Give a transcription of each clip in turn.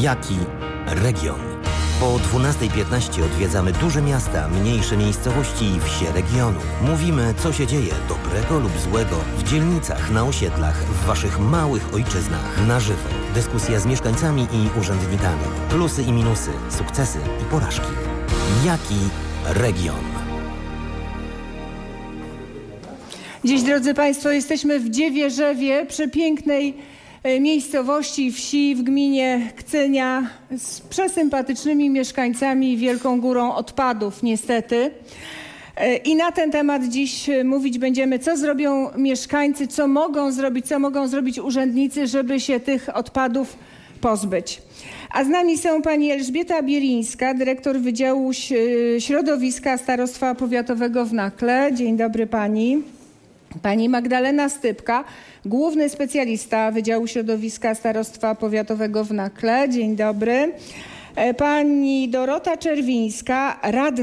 Jaki region? Po 12:15 odwiedzamy duże miasta, mniejsze miejscowości i wsie regionu. Mówimy, co się dzieje, dobrego lub złego, w dzielnicach, na osiedlach, w waszych małych ojczyznach. Na żywo. Dyskusja z mieszkańcami i urzędnikami. Plusy i minusy, sukcesy i porażki. Jaki region? Dziś, drodzy Państwo, jesteśmy w Dziewierzewie, przepięknej miejscowości, wsi w gminie Kcynia z przesympatycznymi mieszkańcami i wielką górą odpadów, niestety. I na ten temat dziś mówić będziemy, co zrobią mieszkańcy, co mogą zrobić urzędnicy, żeby się tych odpadów pozbyć. A z nami są pani Elżbieta Bielińska, dyrektor Wydziału Środowiska Starostwa Powiatowego w Nakle. Dzień dobry pani. Pani Magdalena Stypka, główny specjalista Wydziału Środowiska Starostwa Powiatowego w Nakle. Dzień dobry. Pani Dorota Czerwińska,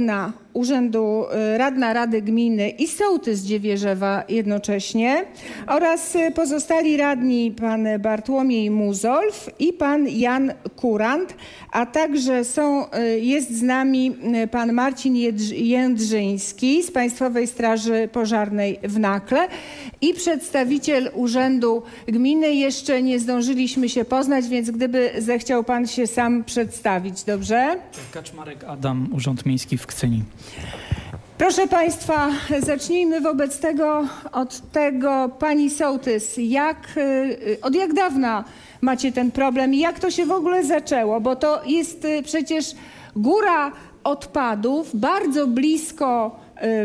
radna Rady Gminy i sołtys Dziewierzewa jednocześnie, oraz pozostali radni pan Bartłomiej Muzolf i pan Jan Kurant, a także jest z nami pan Marcin Jędrzyński z Państwowej Straży Pożarnej w Nakle i przedstawiciel Urzędu Gminy. Jeszcze nie zdążyliśmy się poznać, więc gdyby zechciał pan się sam przedstawić, dobrze? Kaczmarek Adam, Urząd Miejski w Kcyni. Proszę Państwa, zacznijmy wobec tego od tego, pani sołtys, od jak dawna macie ten problem i jak to się w ogóle zaczęło? Bo to jest przecież góra odpadów, bardzo blisko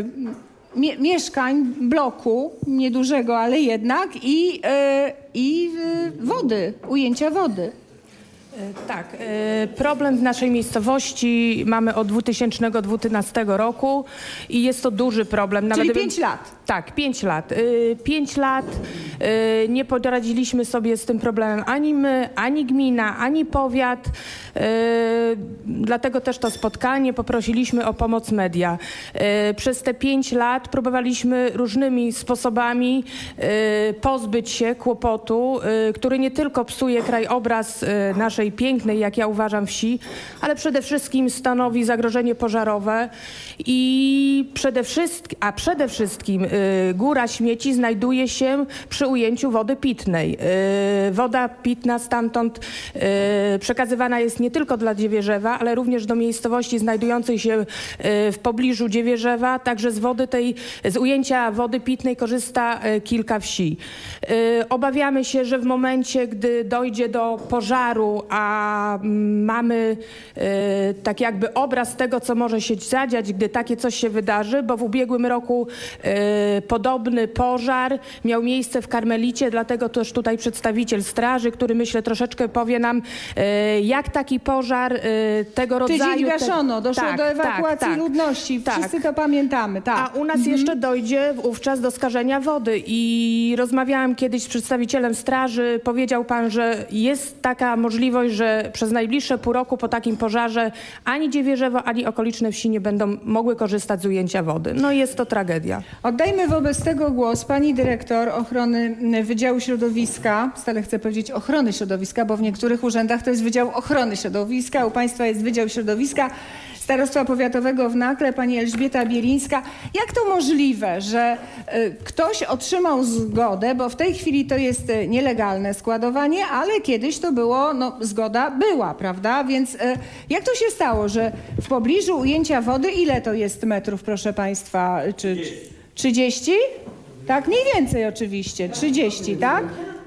mieszkań, bloku, niedużego, ale jednak, i wody, ujęcia wody. Tak, problem w naszej miejscowości mamy od 2012 roku i jest to duży problem. Czyli 5 lat. Tak, 5 lat. 5 lat nie poradziliśmy sobie z tym problemem ani my, ani gmina, ani powiat. Dlatego też to spotkanie, poprosiliśmy o pomoc media. Przez te 5 lat próbowaliśmy różnymi sposobami pozbyć się kłopotu, który nie tylko psuje krajobraz naszej pięknej, jak ja uważam, wsi, ale przede wszystkim stanowi zagrożenie pożarowe i przede wszystkim góra śmieci znajduje się przy ujęciu wody pitnej. Woda pitna stamtąd przekazywana jest nie tylko dla Dziewierzewa, ale również do miejscowości znajdującej się w pobliżu Dziewierzewa. Także z ujęcia wody pitnej korzysta kilka wsi. Obawiamy się, że w momencie, gdy dojdzie do pożaru, a mamy tak jakby obraz tego, co może się zadziać, gdy takie coś się wydarzy, bo w ubiegłym roku podobny pożar miał miejsce w Karmelicie, dlatego też tutaj przedstawiciel straży, który myślę troszeczkę powie nam, jak taki pożar tego rodzaju... Tydzień gaszono, doszło do ewakuacji ludności, wszyscy to pamiętamy. Tak. A u nas jeszcze dojdzie wówczas do skażenia wody i rozmawiałam kiedyś z przedstawicielem straży, powiedział pan, że jest taka możliwość, że przez najbliższe pół roku po takim pożarze ani Dziewierzewo, ani okoliczne wsi nie będą mogły korzystać z ujęcia wody. No jest to tragedia. Oddajmy wobec tego głos pani dyrektor ochrony Wydziału Środowiska. Stale chcę powiedzieć ochrony środowiska, bo w niektórych urzędach to jest Wydział Ochrony Środowiska, u państwa jest Wydział Środowiska Starostwa Powiatowego w Nakle, pani Elżbieta Bielińska. Jak to możliwe, że ktoś otrzymał zgodę, bo w tej chwili to jest nielegalne składowanie, ale kiedyś to było, zgoda była, prawda? Więc jak to się stało, że w pobliżu ujęcia wody, ile to jest metrów, proszę państwa? 30? Tak, mniej więcej oczywiście. 30, tak?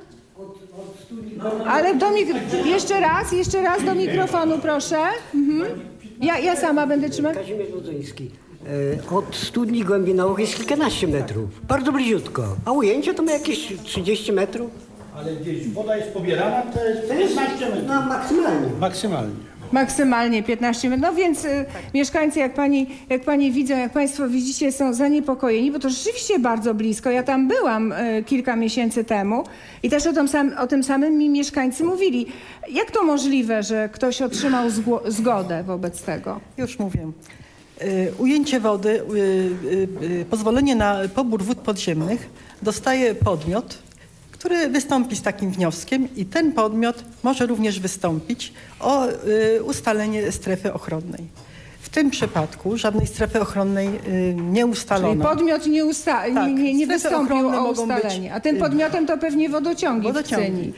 Ale jeszcze raz do mikrofonu, proszę. Ja sama będę trzymać. Kazimierz Wodzyński. Od studni głębinowych jest kilkanaście metrów. Bardzo bliziutko. A ujęcie to ma jakieś 30 metrów. Ale gdzieś woda jest pobierana, to jest 15 metrów. No maksymalnie. Maksymalnie 15 metrów. No więc mieszkańcy, jak pani widzą, jak państwo widzicie, są zaniepokojeni, bo to rzeczywiście bardzo blisko. Ja tam byłam kilka miesięcy temu i też o tym samym mi mieszkańcy mówili. Jak to możliwe, że ktoś otrzymał zgodę wobec tego? Już mówię. Ujęcie wody, pozwolenie na pobór wód podziemnych dostaje podmiot, który wystąpi z takim wnioskiem i ten podmiot może również wystąpić o ustalenie strefy ochronnej. W tym przypadku żadnej strefy ochronnej nie ustalono. Czyli podmiot nie wystąpił o ustalenie. A tym podmiotem to pewnie wodociągi w Kcyni.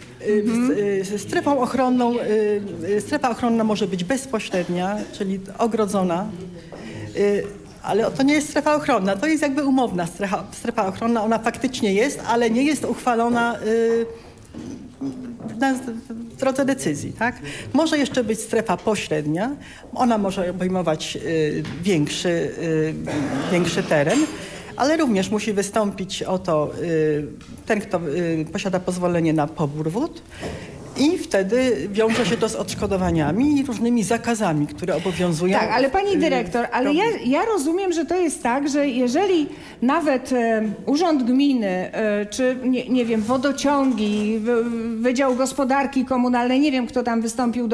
Strefa ochronna może być bezpośrednia, czyli ogrodzona, ale to nie jest strefa ochronna, to jest jakby umowna strefa ochronna, ona faktycznie jest, ale nie jest uchwalona na drodze decyzji, tak? Może jeszcze być strefa pośrednia, ona może obejmować większy teren, ale również musi wystąpić o to ten, kto posiada pozwolenie na pobór wód i wtedy wiąże się to z odszkodowaniami i różnymi zakazami, które obowiązują. Tak, ale pani dyrektor, ale ja rozumiem, że to jest tak, że jeżeli nawet Urząd Gminy, czy nie wiem, wodociągi, Wydział Gospodarki Komunalnej, nie wiem kto tam wystąpił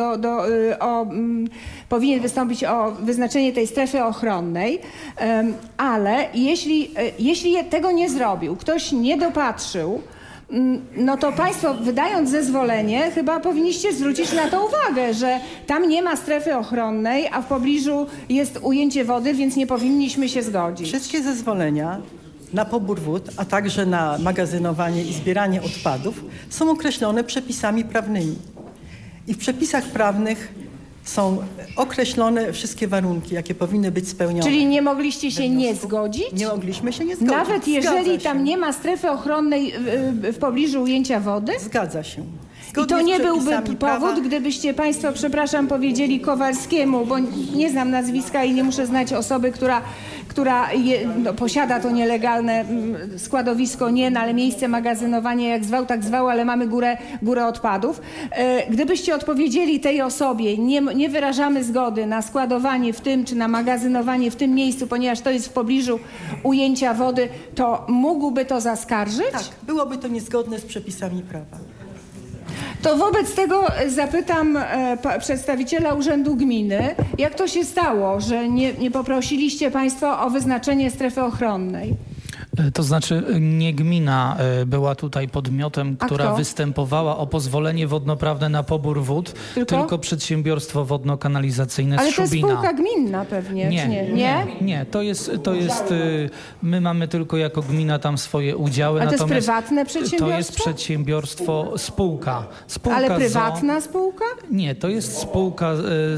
powinien wystąpić o wyznaczenie tej strefy ochronnej, ale jeśli tego nie zrobił, ktoś nie dopatrzył, no to państwo, wydając zezwolenie, chyba powinniście zwrócić na to uwagę, że tam nie ma strefy ochronnej, a w pobliżu jest ujęcie wody, więc nie powinniśmy się zgodzić. Wszystkie zezwolenia na pobór wód, a także na magazynowanie i zbieranie odpadów są określone przepisami prawnymi. I w przepisach prawnych są określone wszystkie warunki, jakie powinny być spełnione. Czyli nie mogliście się nie zgodzić? Nie mogliśmy się nie zgodzić. Nawet jeżeli tam nie ma strefy ochronnej w pobliżu ujęcia wody? Zgadza się. I to nie byłby powód, gdybyście państwo, przepraszam, powiedzieli Kowalskiemu, bo nie znam nazwiska i nie muszę znać osoby, która posiada to nielegalne składowisko, ale miejsce magazynowania, jak zwał, tak zwał, ale mamy górę odpadów. Gdybyście odpowiedzieli tej osobie, nie wyrażamy zgody na składowanie w tym, czy na magazynowanie w tym miejscu, ponieważ to jest w pobliżu ujęcia wody, to mógłby to zaskarżyć? Tak, byłoby to niezgodne z przepisami prawa. To wobec tego zapytam przedstawiciela Urzędu Gminy, jak to się stało, że nie poprosiliście państwo o wyznaczenie strefy ochronnej? To znaczy nie gmina była tutaj podmiotem, która występowała o pozwolenie wodnoprawne na pobór wód, tylko przedsiębiorstwo wodno-kanalizacyjne z Szubina. Ale to jest spółka gminna pewnie, czy nie? Nie, to jest my mamy tylko jako gmina tam swoje udziały. Ale to jest prywatne przedsiębiorstwo? To jest przedsiębiorstwo, spółka ale prywatna spółka? Nie, to jest spółka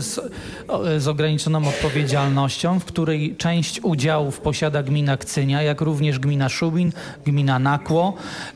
z ograniczoną odpowiedzialnością, w której część udziałów posiada gmina Kcynia, jak również gmina Szubin, gmina Nakło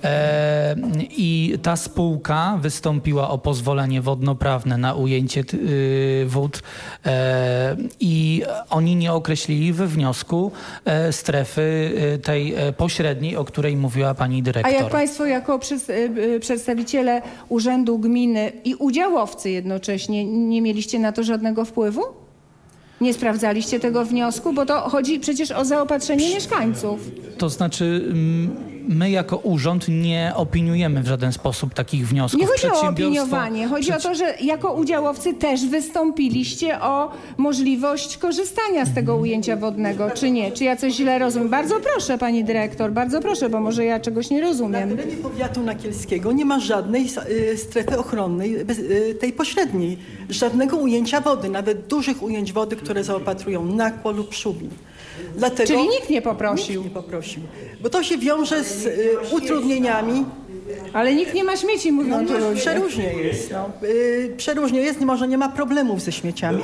i ta spółka wystąpiła o pozwolenie wodnoprawne na ujęcie wód i oni nie określili we wniosku strefy tej pośredniej, o której mówiła pani dyrektor. A jak państwo jako przedstawiciele Urzędu Gminy i udziałowcy jednocześnie nie mieliście na to żadnego wpływu? Nie sprawdzaliście tego wniosku, bo to chodzi przecież o zaopatrzenie mieszkańców. To znaczy my jako urząd nie opiniujemy w żaden sposób takich wniosków. Nie chodzi o opiniowanie, chodzi o to, że jako udziałowcy też wystąpiliście o możliwość korzystania z tego ujęcia wodnego, czy nie? Czy ja coś źle rozumiem? Bardzo proszę, pani dyrektor, bardzo proszę, bo może ja czegoś nie rozumiem. Na terenie powiatu nakielskiego nie ma żadnej strefy ochronnej, tej pośredniej, żadnego ujęcia wody, nawet dużych ujęć wody, które zaopatrują Nakło lub Szubin. Dlatego czyli nikt nie poprosił? Nikt nie poprosił, bo to się wiąże z utrudnieniami. Ale nikt nie ma śmieci, mówią tu ludzie. Przeróżnie jest. Przeróżnie jest, może nie ma problemów ze śmieciami.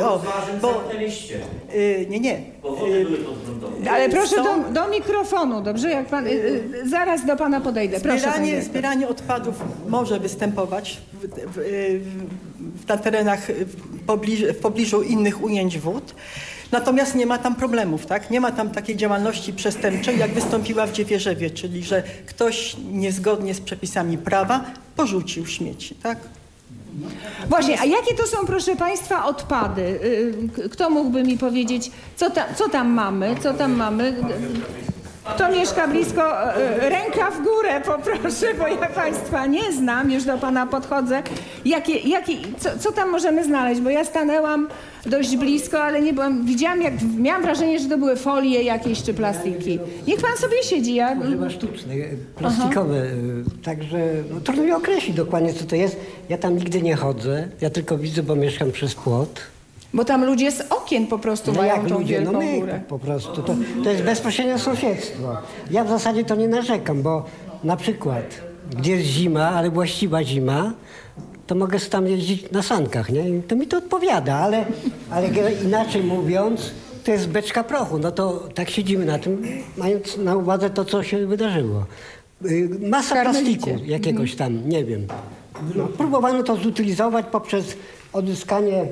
Nie. Ale proszę do mikrofonu, dobrze? Jak pan, zaraz do pana podejdę. Proszę, zbieranie odpadów może występować na terenach w pobliżu innych ujęć wód. Natomiast nie ma tam problemów, tak? Nie ma tam takiej działalności przestępczej, jak wystąpiła w Dziewierzewie, czyli że ktoś niezgodnie z przepisami prawa porzucił śmieci, tak? Właśnie, a jakie to są, proszę państwa, odpady? Kto mógłby mi powiedzieć, co tam mamy? Kto mieszka blisko, ręka w górę poproszę, bo ja Państwa nie znam, już do Pana podchodzę. Co tam możemy znaleźć? Bo ja stanęłam dość blisko, ale nie byłam, miałam wrażenie, że to były folie jakieś czy plastiki. Niech Pan sobie siedzi. Chyba sztuczne, plastikowe, także no, trudno mi określić dokładnie, co to jest. Ja tam nigdy nie chodzę, ja tylko widzę, bo mieszkam przez płot. Bo tam ludzie z okien po prostu mają tą wielką górę. Po prostu. To jest bezpośrednie sąsiedztwo. Ja w zasadzie to nie narzekam, bo na przykład, gdzie jest zima, ale właściwa zima, to mogę tam jeździć na sankach, nie? I to mi to odpowiada, ale inaczej mówiąc, to jest beczka prochu. No to tak siedzimy na tym, mając na uwadze to, co się wydarzyło. Masa plastiku jakiegoś tam, nie wiem. No, próbowano to zutylizować poprzez odzyskanie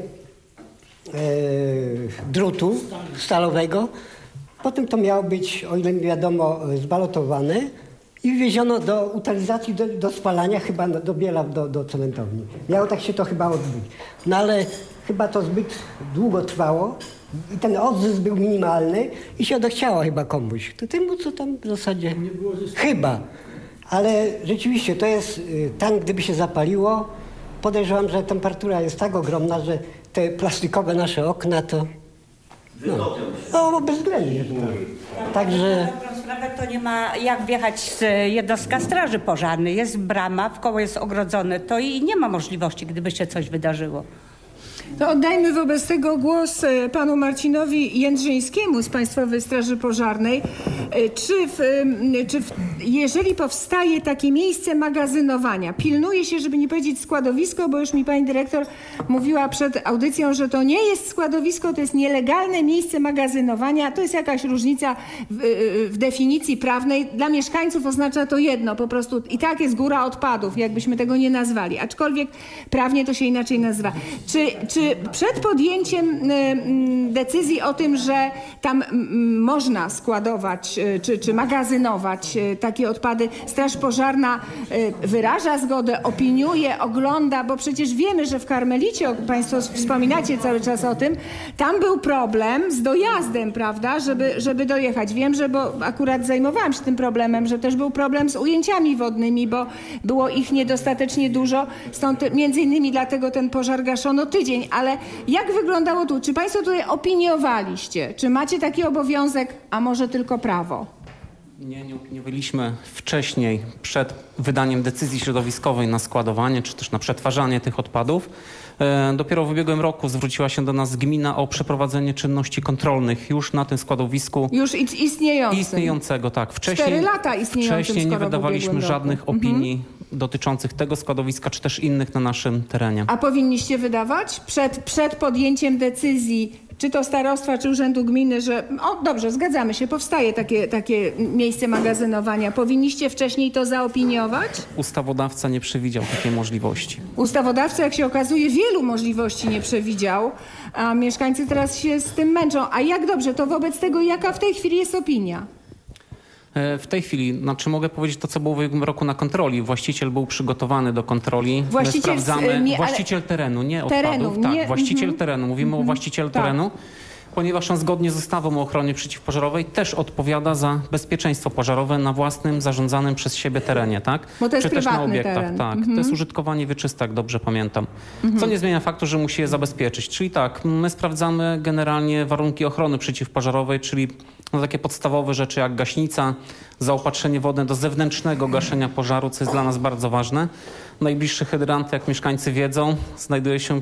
drutu stalowego. Potem to miało być, o ile mi wiadomo, zbalotowane i wwieziono do utylizacji, do spalania, chyba do Bielaw, do cementowni. Miało tak się to chyba odbyć. No ale chyba to zbyt długo trwało i ten odzysk był minimalny i się odechciało chyba komuś. To temu, co tam w zasadzie... Chyba. Ale rzeczywiście to jest, tam gdyby się zapaliło, podejrzewam, że temperatura jest tak ogromna, że te plastikowe nasze okna to... No bezwzględnie. Także... Sprawę to nie ma jak wjechać z jednostka straży pożarnej. Jest brama, wkoło jest ogrodzone, to i nie ma możliwości, gdyby się coś wydarzyło. To oddajmy wobec tego głos panu Marcinowi Jędrzyńskiemu z Państwowej Straży Pożarnej. Jeżeli powstaje takie miejsce magazynowania, pilnuje się, żeby nie powiedzieć składowisko, bo już mi pani dyrektor mówiła przed audycją, że to nie jest składowisko, to jest nielegalne miejsce magazynowania. To jest jakaś różnica w definicji prawnej. Dla mieszkańców oznacza to jedno, po prostu i tak jest góra odpadów, jakbyśmy tego nie nazwali. Aczkolwiek prawnie to się inaczej nazywa. Czy przed podjęciem decyzji o tym, że tam można składować czy magazynować takie odpady, Straż Pożarna wyraża zgodę, opiniuje, ogląda, bo przecież wiemy, że w Karmelicie, Państwo wspominacie cały czas o tym, tam był problem z dojazdem, prawda, żeby dojechać. Wiem, że bo akurat zajmowałam się tym problemem, że też był problem z ujęciami wodnymi, bo było ich niedostatecznie dużo, stąd między innymi dlatego ten pożar gaszono tydzień. Ale jak wyglądało tu? Czy Państwo tutaj opiniowaliście? Czy macie taki obowiązek, a może tylko prawo? Nie opiniowaliśmy wcześniej, przed wydaniem decyzji środowiskowej na składowanie, czy też na przetwarzanie tych odpadów. Dopiero w ubiegłym roku zwróciła się do nas gmina o przeprowadzenie czynności kontrolnych już na tym składowisku. Już istniejącym. Istniejącego, tak. 4 lata istniejącym. Wcześniej nie wydawaliśmy żadnych opinii dotyczących tego składowiska, czy też innych na naszym terenie. A powinniście wydawać przed podjęciem decyzji, czy to starostwa, czy urzędu gminy, że dobrze, zgadzamy się, powstaje takie miejsce magazynowania. Powinniście wcześniej to zaopiniować? Ustawodawca nie przewidział takiej możliwości. Ustawodawca, jak się okazuje, wielu możliwości nie przewidział, a mieszkańcy teraz się z tym męczą. A jak dobrze, to wobec tego jaka w tej chwili jest opinia? W tej chwili, mogę powiedzieć to, co było w ubiegłym roku na kontroli. Właściciel był przygotowany do kontroli. Właściciel terenu, nie odpadów. Właściciel terenu. Mówimy o właścicielu terenu, ponieważ on zgodnie z ustawą o ochronie przeciwpożarowej też odpowiada za bezpieczeństwo pożarowe na własnym, zarządzanym przez siebie terenie, tak? Bo to jest czy też na obiektach, teren. tak. To jest użytkowanie wieczyste, jak dobrze pamiętam. Co nie zmienia faktu, że musi je zabezpieczyć. Czyli tak, my sprawdzamy generalnie warunki ochrony przeciwpożarowej, czyli takie podstawowe rzeczy jak gaśnica, zaopatrzenie wodne do zewnętrznego gaszenia pożaru, co jest dla nas bardzo ważne. Najbliższy hydrant, jak mieszkańcy wiedzą, znajduje się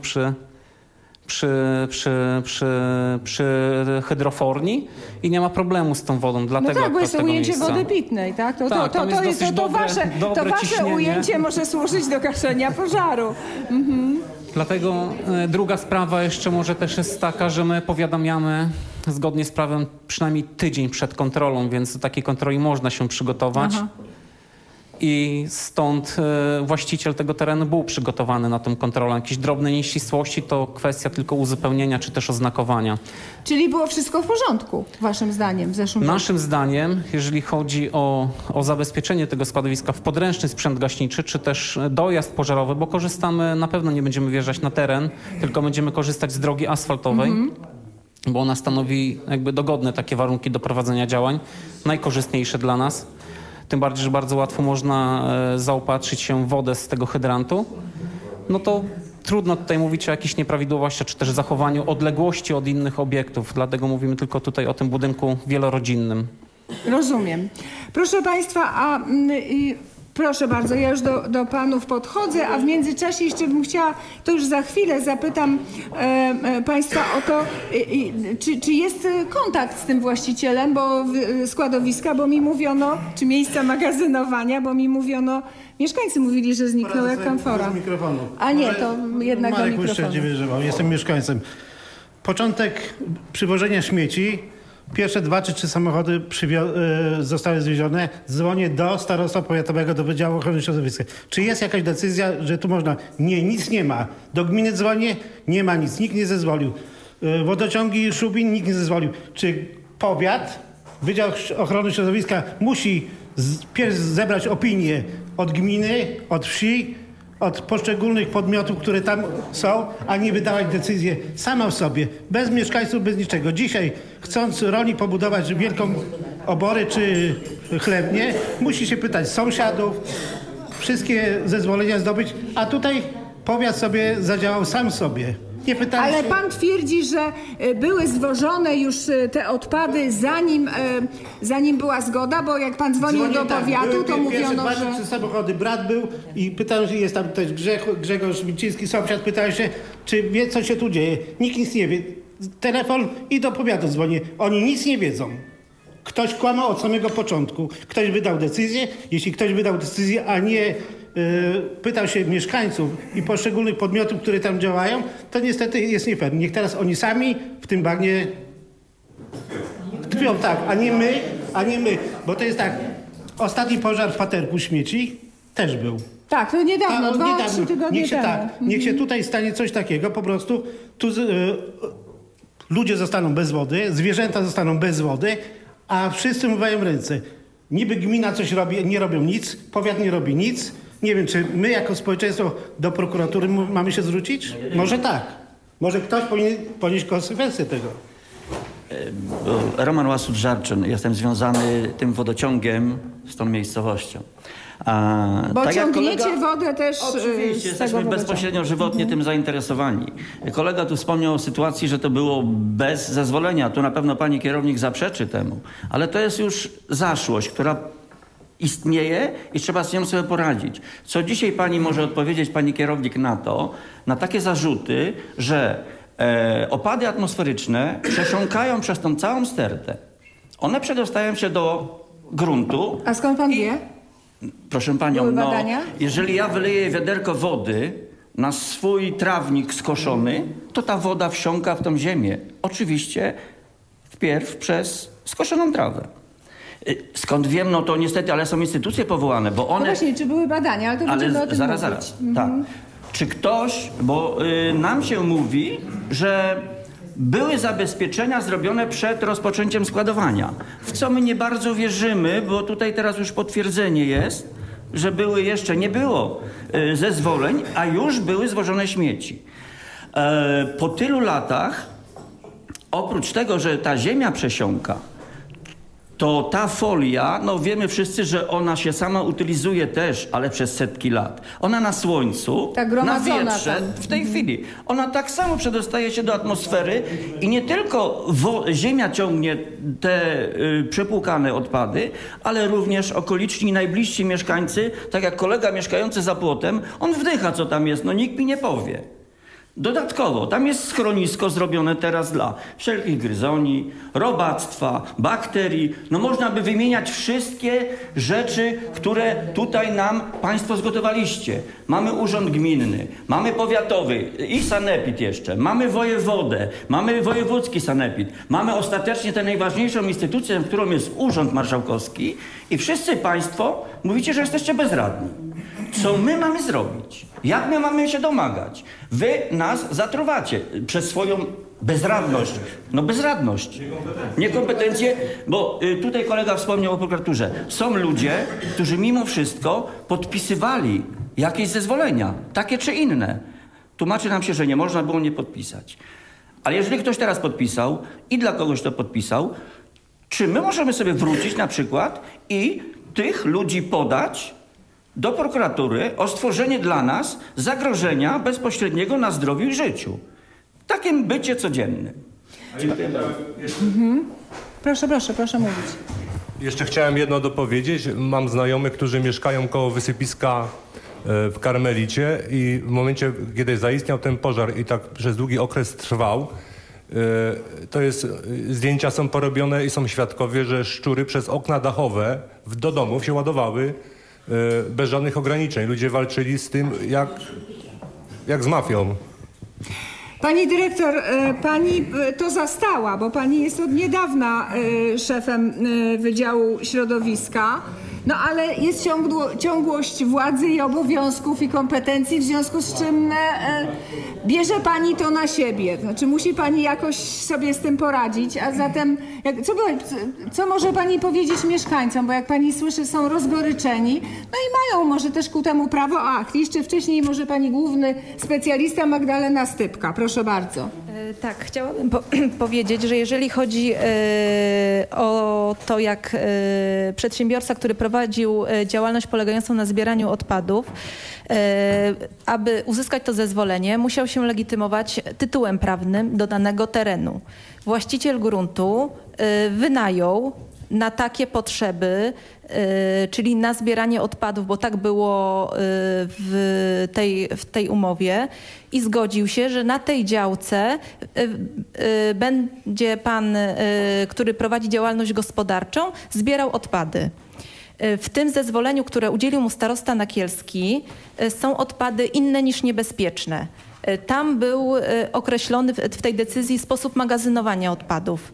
przy hydroforni i nie ma problemu z tą wodą. Dlatego bo jest ujęcie wody pitnej, tak? To wasze ujęcie może służyć do gaszenia pożaru. Dlatego druga sprawa jeszcze może też jest taka, że my powiadamiamy zgodnie z prawem przynajmniej tydzień przed kontrolą, więc do takiej kontroli można się przygotować. I stąd właściciel tego terenu był przygotowany na tę kontrolę. Jakieś drobne nieścisłości to kwestia tylko uzupełnienia czy też oznakowania. Czyli było wszystko w porządku, waszym zdaniem, w zeszłym roku? Naszym zdaniem, jeżeli chodzi o zabezpieczenie tego składowiska w podręczny sprzęt gaśniczy, czy też dojazd pożarowy, bo korzystamy, na pewno nie będziemy wjeżdżać na teren, tylko będziemy korzystać z drogi asfaltowej. bo ona stanowi jakby dogodne takie warunki do prowadzenia działań, najkorzystniejsze dla nas. Tym bardziej, że bardzo łatwo można zaopatrzyć się w wodę z tego hydrantu. No to trudno tutaj mówić o jakichś nieprawidłowościach, czy też zachowaniu odległości od innych obiektów. Dlatego mówimy tylko tutaj o tym budynku wielorodzinnym. Rozumiem. Proszę Państwa, proszę bardzo, ja już do Panów podchodzę, a w międzyczasie jeszcze bym chciała, to już za chwilę zapytam Państwa o to, czy jest kontakt z tym właścicielem składowiska, bo mi mówiono, czy miejsca magazynowania, bo mi mówiono, mieszkańcy mówili, że zniknął jak kamfora. A nie, to jednak do mikrofonu. Jestem mieszkańcem. Początek przywożenia śmieci. Pierwsze 2 czy 3 samochody zostały zwiezione. Dzwonię do starostwa powiatowego, do Wydziału Ochrony Środowiska. Czy jest jakaś decyzja, że tu można? Nie, nic nie ma. Do gminy dzwonię, nie ma nic, nikt nie zezwolił. Wodociągi Szubin, nikt nie zezwolił. Czy powiat, Wydział Ochrony Środowiska musi pierw zebrać opinię od gminy, od wsi, od poszczególnych podmiotów, które tam są, a nie wydawać decyzję sama w sobie, bez mieszkańców, bez niczego. Dzisiaj, chcąc rolnik pobudować wielką oborę czy chlewnię, musi się pytać sąsiadów, wszystkie zezwolenia zdobyć, a tutaj powiat sobie zadziałał sam sobie. Ale Pan twierdzi, że były zwożone już te odpady zanim była zgoda, bo jak Pan dzwonił do powiatu, to mówiono, że... Pierwsze 2 samochody, brat był i pytałem się, jest tam też Grzegorz Wiciński, sąsiad, pytałem się, czy wie, co się tu dzieje. Nikt nic nie wie. Telefon i do powiatu dzwonię. Oni nic nie wiedzą. Ktoś kłamał od samego początku. Ktoś wydał decyzję. Jeśli ktoś wydał decyzję, a nie pytał się mieszkańców i poszczególnych podmiotów, które tam działają, to niestety jest nie fair. Niech teraz oni sami w tym bagnie tkwią, tak, a nie my. Bo to jest tak, ostatni pożar w Paterku śmieci też był. Tak, to niedawno, 2-3 tygodnie temu. Niech się tutaj stanie coś takiego, po prostu tu ludzie zostaną bez wody, zwierzęta zostaną bez wody, a wszyscy umywają ręce. Niby gmina coś robi, nie robią nic, powiat nie robi nic. Nie wiem, czy my jako społeczeństwo do prokuratury mamy się zwrócić? Może tak. Może ktoś powinien ponieść konsekwencje tego. Roman Łasut-Żarczyn. Jestem związany tym wodociągiem z tą miejscowością. Bo tak ciągniecie wodę też oczywiście, jesteśmy bezpośrednio żywotnie tym zainteresowani. Kolega tu wspomniał o sytuacji, że to było bez zezwolenia. Tu na pewno pani kierownik zaprzeczy temu. Ale to jest już zaszłość, która istnieje i trzeba z nią sobie poradzić. Co dzisiaj pani może odpowiedzieć, pani kierownik, na takie zarzuty, że opady atmosferyczne przesiąkają przez tą całą stertę. One przedostają się do gruntu. A skąd pan wie? Proszę panią, jeżeli ja wyleję wiaderko wody na swój trawnik skoszony, to ta woda wsiąka w tą ziemię. Oczywiście wpierw przez skoszoną trawę. Skąd wiem, no to niestety, ale są instytucje powołane, bo one... No właśnie, czy były badania, ale to będziemy o tym mówić. Zaraz. Tak. Czy ktoś, bo nam się mówi, że były zabezpieczenia zrobione przed rozpoczęciem składowania, w co my nie bardzo wierzymy, bo tutaj teraz już potwierdzenie jest, że nie było zezwoleń, a już były zwożone śmieci. Po tylu latach, oprócz tego, że ta ziemia przesiąka, to ta folia, no wiemy wszyscy, że ona się sama utylizuje też, ale przez setki lat. Ona na słońcu, na wietrze, w tej chwili, ona tak samo przedostaje się do atmosfery i nie tylko ziemia ciągnie te przepłukane odpady, ale również okoliczni, najbliżsi mieszkańcy, tak jak kolega mieszkający za płotem, on wdycha, co tam jest, no nikt mi nie powie. Dodatkowo, tam jest schronisko zrobione teraz dla wszelkich gryzoni, robactwa, bakterii. No można by wymieniać wszystkie rzeczy, które tutaj nam państwo zgotowaliście. Mamy urząd gminny, mamy powiatowy i sanepid jeszcze, mamy wojewodę, mamy wojewódzki sanepid, mamy ostatecznie tę najważniejszą instytucję, którą jest urząd marszałkowski i wszyscy państwo mówicie, że jesteście bezradni. Co my mamy zrobić? Jak my mamy się domagać? Wy nas zatruwacie przez swoją bezradność. No bezradność. Niekompetencje, bo tutaj kolega wspomniał o prokuraturze. Są ludzie, którzy mimo wszystko podpisywali jakieś zezwolenia, takie czy inne. Tłumaczy nam się, że nie można było nie podpisać. Ale jeżeli ktoś teraz podpisał i dla kogoś to podpisał, czy my możemy sobie wrócić na przykład i tych ludzi podać do prokuratury o stworzenie dla nas zagrożenia bezpośredniego na zdrowiu i życiu? Takim bycie codziennym. Proszę mówić. Jeszcze chciałem jedno dopowiedzieć. Mam znajomych, którzy mieszkają koło wysypiska w Karmelicie i w momencie, kiedy zaistniał ten pożar i tak przez długi okres trwał, zdjęcia są porobione i są świadkowie, że szczury przez okna dachowe do domów się ładowały bez żadnych ograniczeń. Ludzie walczyli z tym jak z mafią. Pani dyrektor, pani to zastała, bo pani jest od niedawna szefem Wydziału Środowiska. No ale jest ciągłość władzy i obowiązków i kompetencji, w związku z czym bierze pani to na siebie. Znaczy musi pani jakoś sobie z tym poradzić, a zatem co może pani powiedzieć mieszkańcom, bo jak pani słyszy, są rozgoryczeni, no i mają może też ku temu prawo. Jeszcze wcześniej może pani główny specjalista Magdalena Stypka. Proszę bardzo. Tak, chciałabym powiedzieć, że jeżeli chodzi o to, jak przedsiębiorca, który prowadził działalność polegającą na zbieraniu odpadów, aby uzyskać to zezwolenie, musiał się legitymować tytułem prawnym do danego terenu. Właściciel gruntu wynajął na takie potrzeby, czyli na zbieranie odpadów, bo tak było w tej umowie, i zgodził się, że na tej działce będzie pan, który prowadzi działalność gospodarczą, zbierał odpady. W tym zezwoleniu, które udzielił mu starosta nakielski, są odpady inne niż niebezpieczne. Tam był określony w tej decyzji sposób magazynowania odpadów.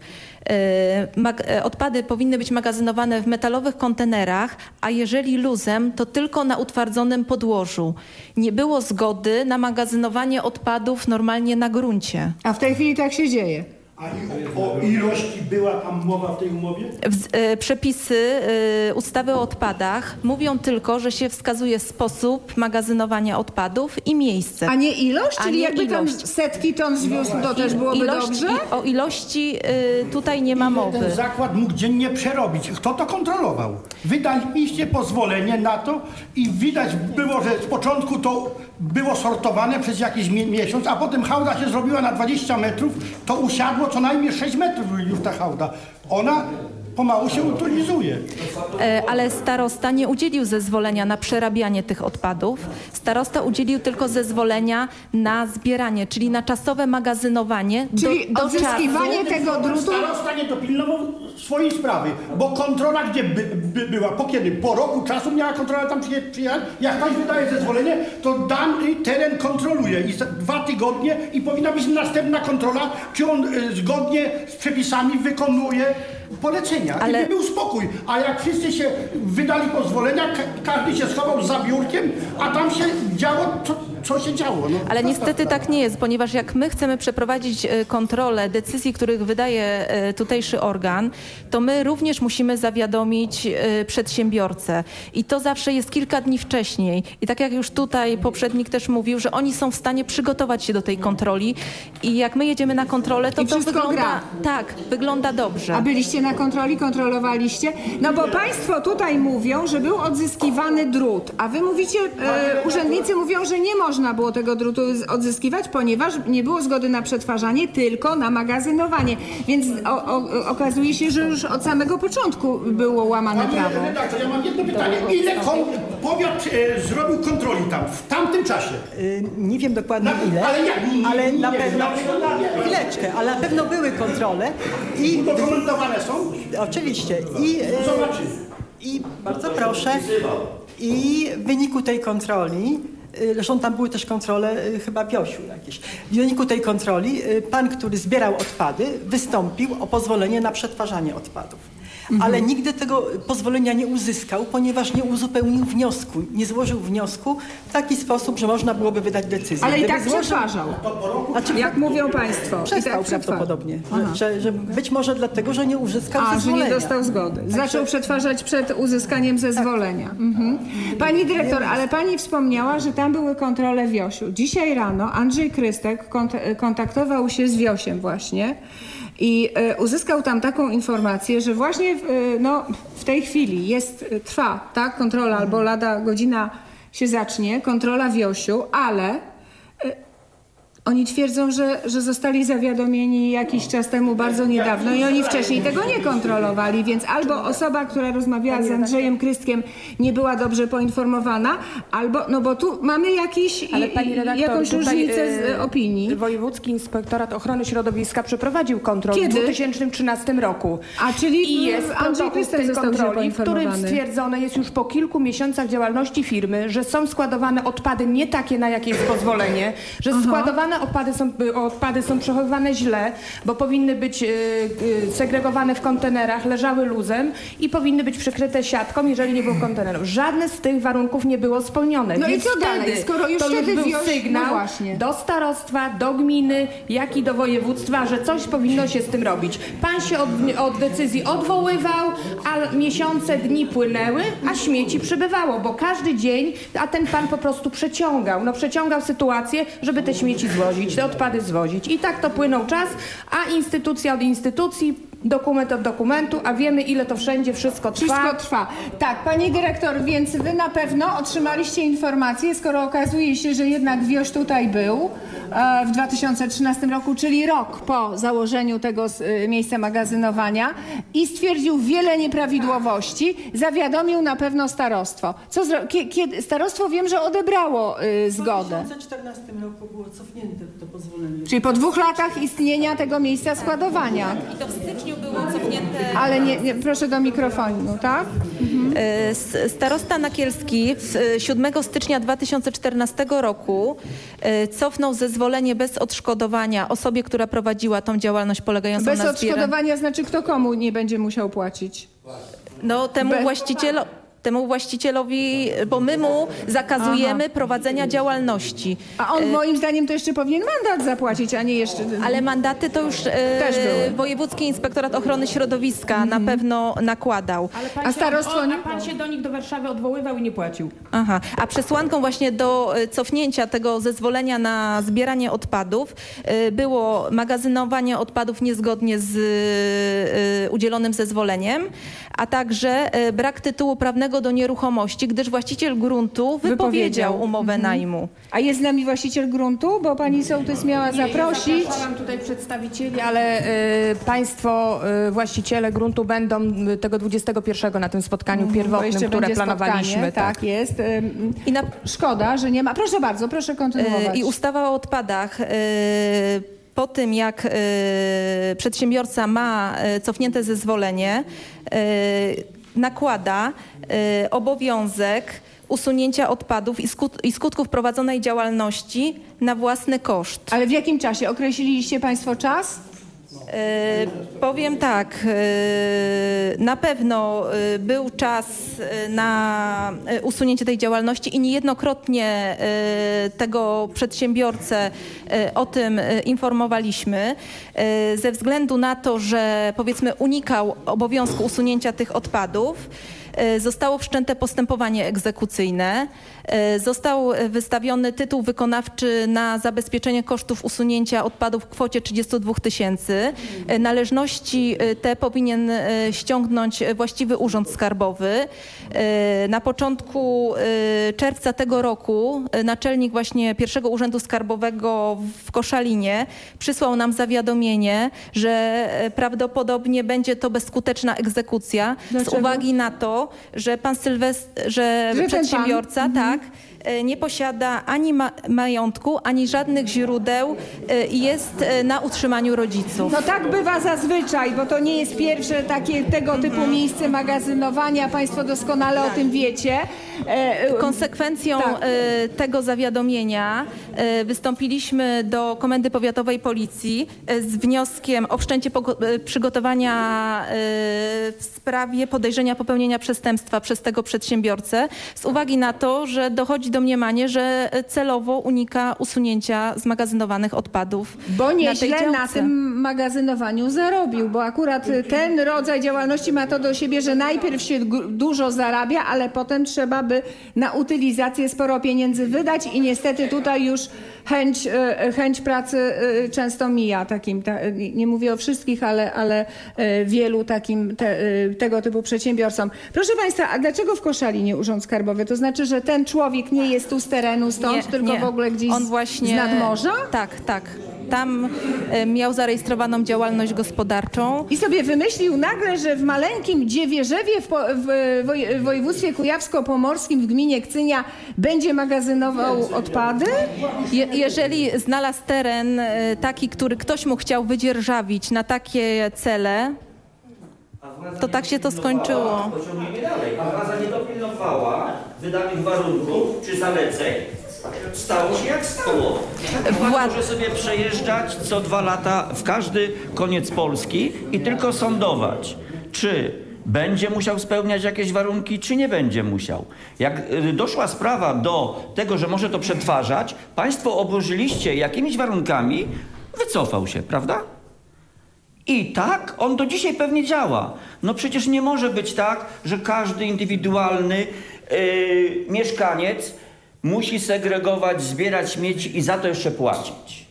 Odpady powinny być magazynowane w metalowych kontenerach, a jeżeli luzem, to tylko na utwardzonym podłożu. Nie było zgody na magazynowanie odpadów normalnie na gruncie. A w tej chwili tak się dzieje. A o ilości była tam mowa w tej umowie? Przepisy ustawy o odpadach mówią tylko, że się wskazuje sposób magazynowania odpadów i miejsce. A nie ilość? Czyli jakby tam setki ton zwiózł, to też byłoby dobrze? O ilości tutaj nie ma mowy. Ten zakład mógł dziennie przerobić. Kto to kontrolował? Wydaliście pozwolenie na to i widać było, że z początku to było sortowane przez jakiś miesiąc, a potem hałda się zrobiła na 20 metrów, to usiadło co najmniej 6 metrów już ta hałda. Ona pomału się utylizuje. Ale starosta nie udzielił zezwolenia na przerabianie tych odpadów. Starosta udzielił tylko zezwolenia na zbieranie, czyli na czasowe magazynowanie. Czyli odzyskiwanie tego drutu. Starosta nie dopilnował swojej sprawy, bo kontrola gdzie była? Po kiedy? Po roku czasu miała kontrola tam przyjechać? Jak ktoś wydaje zezwolenie, to dany teren kontroluje i 2 tygodnie i powinna być następna kontrola, czy on zgodnie z przepisami wykonuje polecenia. I był spokój. A jak wszyscy się wydali pozwolenia, każdy się schował za biurkiem, a tam się działo, co się działo. No, ale niestety tak nie jest, ponieważ jak my chcemy przeprowadzić kontrolę decyzji, których wydaje tutejszy organ, to my również musimy zawiadomić przedsiębiorcę. I to zawsze jest kilka dni wcześniej. I tak jak już tutaj poprzednik też mówił, że oni są w stanie przygotować się do tej kontroli i jak my jedziemy na kontrolę, to wygląda, tak, wygląda dobrze. A byliście na kontroli, kontrolowaliście? No bo państwo tutaj mówią, że był odzyskiwany drut, a wy mówicie, urzędnicy mówią, że nie można było tego drutu odzyskiwać, ponieważ nie było zgody na przetwarzanie, tylko na magazynowanie. Więc okazuje się, że już od samego początku było łamane prawo. Redaktor, ja mam jedno pytanie. Ile powiat zrobił kontroli tam w tamtym czasie? Nie wiem dokładnie ile, ale na pewno... Chwileczkę, ale na pewno były kontrole i... Udokumentowane są? Oczywiście. Zobaczymy. I bardzo proszę. I w wyniku tej kontroli, zresztą tam były też kontrole chyba Biosiu jakieś. W wyniku tej kontroli pan, który zbierał odpady, wystąpił o pozwolenie na przetwarzanie odpadów. ale nigdy tego pozwolenia nie uzyskał, ponieważ nie uzupełnił wniosku, nie złożył wniosku w taki sposób, że można byłoby wydać decyzję. Ale i Gdyby tak przetwarzał, Znaczy, jak mówią państwo. Przestał I tak prawdopodobnie, że być może dlatego, że nie uzyskał że zezwolenia. nie dostał zgody. Zaczął przetwarzać przed uzyskaniem zezwolenia. Pani dyrektor, ale pani wspomniała, że tam były kontrole WIOŚ-u. Dzisiaj rano Andrzej Krystek kontaktował się z WIOŚ-em właśnie i uzyskał tam taką informację, że właśnie w tej chwili trwa tak, kontrola, albo lada godzina się zacznie, kontrola WIOŚ-u, ale oni twierdzą, że zostali zawiadomieni jakiś czas temu, bardzo niedawno i oni wcześniej tego nie kontrolowali, więc albo osoba, która rozmawiała z Andrzejem Krystkiem, nie była dobrze poinformowana, albo, bo tu mamy jakąś różnicę opinii. Wojewódzki Inspektorat Ochrony Środowiska przeprowadził kontrolę Kiedy? w 2013 roku. A czyli I jest Andrzej Krystek został kontroli, w którym poinformowany. stwierdzone jest już po kilku miesiącach działalności firmy, że są składowane odpady nie takie, na jakie jest pozwolenie, że składowane odpady są przechowywane źle, bo powinny być segregowane w kontenerach, leżały luzem i powinny być przykryte siatką, jeżeli nie było kontenerów. Żadne z tych warunków nie było spełnione. No Więc i co dalej? Skoro już to wtedy był WIOŚ, sygnał do starostwa, do gminy, jak i do województwa, że coś powinno się z tym robić. Pan się od decyzji odwoływał, a miesiące, dni płynęły, a śmieci przybywało, bo każdy dzień, a ten pan po prostu przeciągał sytuację, żeby te śmieci zwozić, te odpady zwozić. I tak to płynął czas, a instytucja od instytucji, dokument od dokumentu, a wiemy, ile to wszędzie wszystko trwa. Wszystko trwa. Tak, pani dyrektor, więc wy na pewno otrzymaliście informację, skoro okazuje się, że jednak WIOŚ tutaj był w 2013 roku, czyli rok po założeniu tego miejsca magazynowania i stwierdził wiele nieprawidłowości, zawiadomił na pewno starostwo. Kiedy starostwo wiem, że odebrało zgodę. W 2014 roku było cofnięte to pozwolenie. Czyli po 2 latach istnienia tego miejsca składowania. I to w styczniu było cofnięte. Ale nie, proszę do mikrofonu, tak? Starosta Nakielski 7 stycznia 2014 roku cofnął zezwolenie bez odszkodowania osobie, która prowadziła tą działalność polegającą Bez na odszkodowania znaczy kto komu nie będzie musiał płacić? No temu właścicielowi, bo my mu zakazujemy prowadzenia działalności. A on moim zdaniem to jeszcze powinien mandat zapłacić, a nie jeszcze... Ale mandaty to już też były. Wojewódzki Inspektorat Ochrony Środowiska na pewno nakładał. Ale pan się do nich do Warszawy odwoływał i nie płacił. Aha, a przesłanką właśnie do cofnięcia tego zezwolenia na zbieranie odpadów było magazynowanie odpadów niezgodnie z udzielonym zezwoleniem, a także brak tytułu prawnego do nieruchomości, gdyż właściciel gruntu wypowiedział umowę najmu. A jest z nami właściciel gruntu? Bo pani sołtys miała zaprosić. Zapraszałam tutaj przedstawicieli, ale państwo właściciele gruntu będą tego 21 na tym spotkaniu pierwotnym, które planowaliśmy. Tak jest. Szkoda, że nie ma. Proszę bardzo, proszę kontynuować. I ustawa o odpadach po tym, jak przedsiębiorca ma cofnięte zezwolenie, nakłada obowiązek usunięcia odpadów i skutków prowadzonej działalności na własny koszt. Ale w jakim czasie? Określiliście państwo czas? Powiem tak, na pewno był czas na usunięcie tej działalności i niejednokrotnie tego przedsiębiorcę o tym informowaliśmy. Ze względu na to, że powiedzmy unikał obowiązku usunięcia tych odpadów, zostało wszczęte postępowanie egzekucyjne. Został wystawiony tytuł wykonawczy na zabezpieczenie kosztów usunięcia odpadów w kwocie 32 000. Należności te powinien ściągnąć właściwy urząd skarbowy. Na początku czerwca tego roku naczelnik właśnie pierwszego urzędu skarbowego w Koszalinie przysłał nam zawiadomienie, że prawdopodobnie będzie to bezskuteczna egzekucja. Dlaczego? Z uwagi na to, że pan przedsiębiorca nie posiada ani majątku, ani żadnych źródeł i jest na utrzymaniu rodziców. No tak bywa zazwyczaj, bo to nie jest pierwsze tego typu miejsce magazynowania. Państwo doskonale o tym wiecie. Konsekwencją tego zawiadomienia wystąpiliśmy do Komendy Powiatowej Policji z wnioskiem o wszczęcie przygotowania w sprawie podejrzenia popełnienia przestępstwa przez tego przedsiębiorcę z uwagi na to, że dochodzi domniemanie, że celowo unika usunięcia zmagazynowanych odpadów. Bo nieźle na tym magazynowaniu zarobił, bo akurat ten rodzaj działalności ma to do siebie, że najpierw się dużo zarabia, ale potem trzeba by na utylizację sporo pieniędzy wydać i niestety tutaj już chęć pracy często mija takim, nie mówię o wszystkich, ale wielu takim tego typu przedsiębiorcom. Proszę Państwa, a dlaczego w Koszalinie Urząd Skarbowy? To znaczy, że ten człowiek nie jest tu z terenu stąd, tylko w ogóle gdzieś z nadmorza? Tak. Tam miał zarejestrowaną działalność gospodarczą. I sobie wymyślił nagle, że w maleńkim Dziewierzewie w województwie kujawsko-pomorskim w gminie Kcynia będzie magazynował odpady? Jeżeli znalazł teren taki, który ktoś mu chciał wydzierżawić na takie cele, to tak się to skończyło. A władza nie dopilnowała wydanych warunków czy zaleceń. Stało się jak stało. Może sobie przejeżdżać co 2 lata w każdy koniec Polski i tylko sądować, czy będzie musiał spełniać jakieś warunki, czy nie będzie musiał. Jak doszła sprawa do tego, że może to przetwarzać, państwo obłożyliście jakimiś warunkami, wycofał się, prawda? I tak on do dzisiaj pewnie działa. No przecież nie może być tak, że każdy indywidualny mieszkaniec musi segregować, zbierać śmieci i za to jeszcze płacić.